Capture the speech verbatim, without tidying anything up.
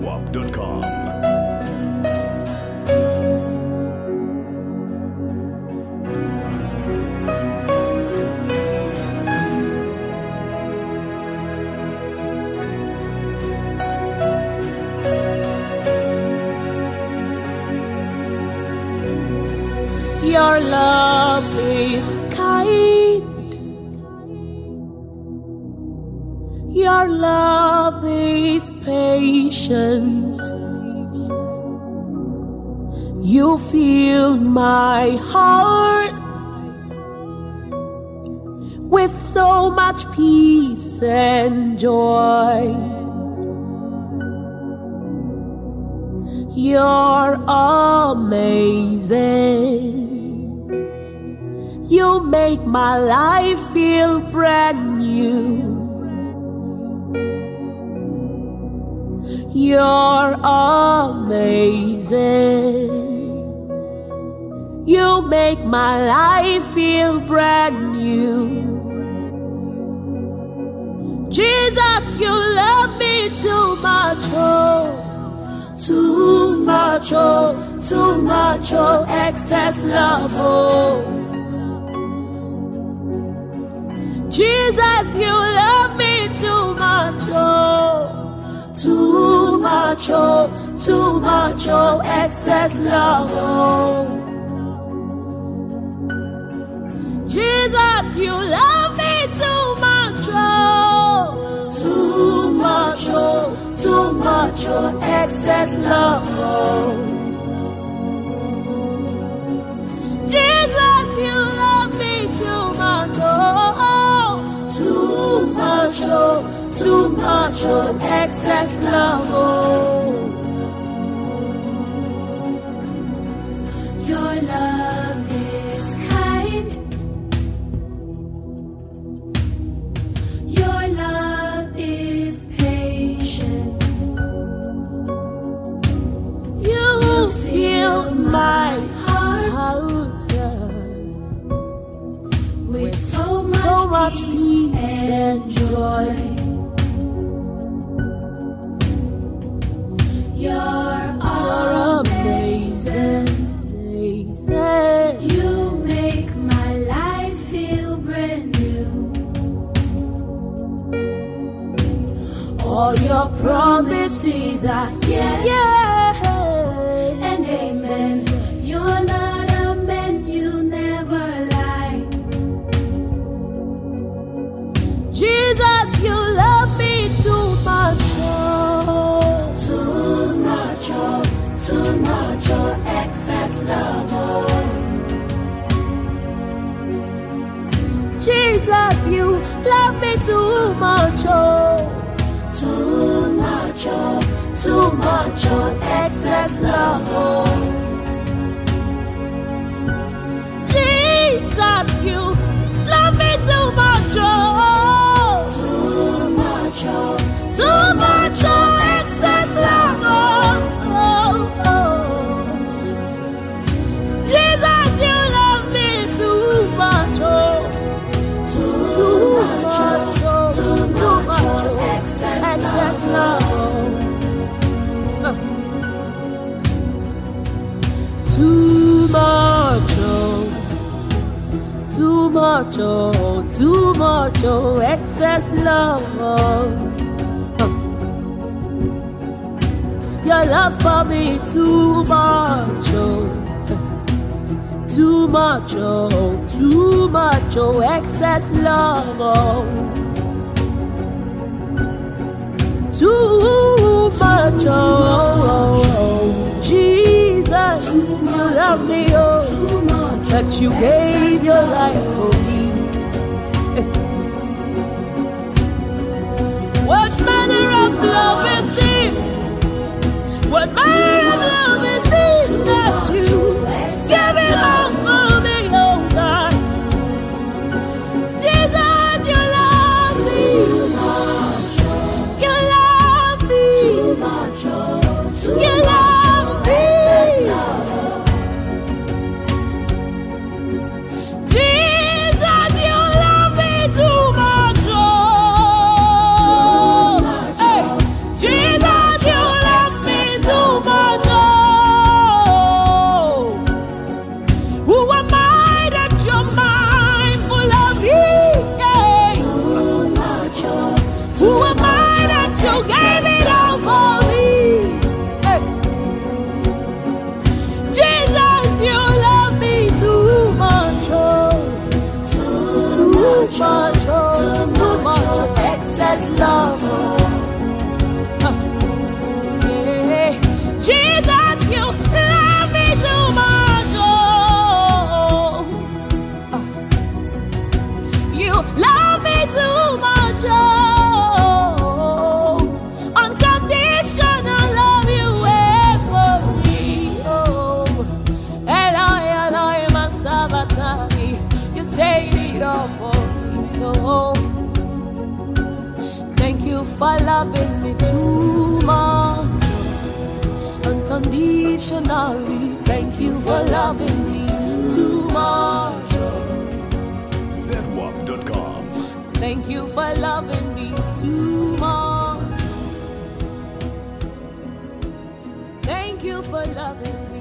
wap dot com. Your love is kind. Your love is patient. You fill my heart with so much peace and joy. You're amazing. You make my life feel brand new. You're amazing. You make my life feel brand new. Jesus, you love me too much, oh, too much, oh, too much, oh, excess love, oh. Jesus, you love me too much, oh, too much, oh, too much, oh, excess love, oh. Jesus, you love me too much, oh, too much, oh, too much, oh, excess love, oh. Jesus, you love me too much, oh, too much, oh, too much, oh, excess love, oh. Your love is kind. Your love is patient. You fill my heart with so much, so much peace and joy. You're amazing. amazing. You make my life feel brand new. All your promises are yes, yeah, and amen. You're not a man, you never lie. Jesus, you love me too much, oh, too much, oh, too much, oh, excess love, oh. Jesus, you love me too much, oh, too much, oh, too much, oh, excess love, oh. Jesus, you love me too much, oh, too much, oh, too much, oh, excess love, oh, oh, oh. Jesus, you love me too much, oh, too, too much, oh, too much, oh, excess, excess love, oh. Uh. Too much, oh, too much, oh, too much, oh, excess love, oh. Uh. Your love for me too much, oh, too much, oh, too much, oh, excess love, oh. Too much, oh, oh, oh. Jesus, you love me, oh, that you gave your life for me. What manner of love is this? What manner of love is this that you give it all for me, oh God? Jesus, you love me. You love me. You love me. Jesus, much, oh, too much, oh, excess love. Oh. Uh, yeah. Jesus, you love me too much, oh. Uh, you love me too much, oh. Unconditional love you have for me, oh. Eloi, Eloi, my Sabbatani, you saved it all for me, oh. Thank you for loving me too much, unconditionally. Thank you for loving me too much. Z W A P dot com. Thank you for loving me too much. Thank you for loving me.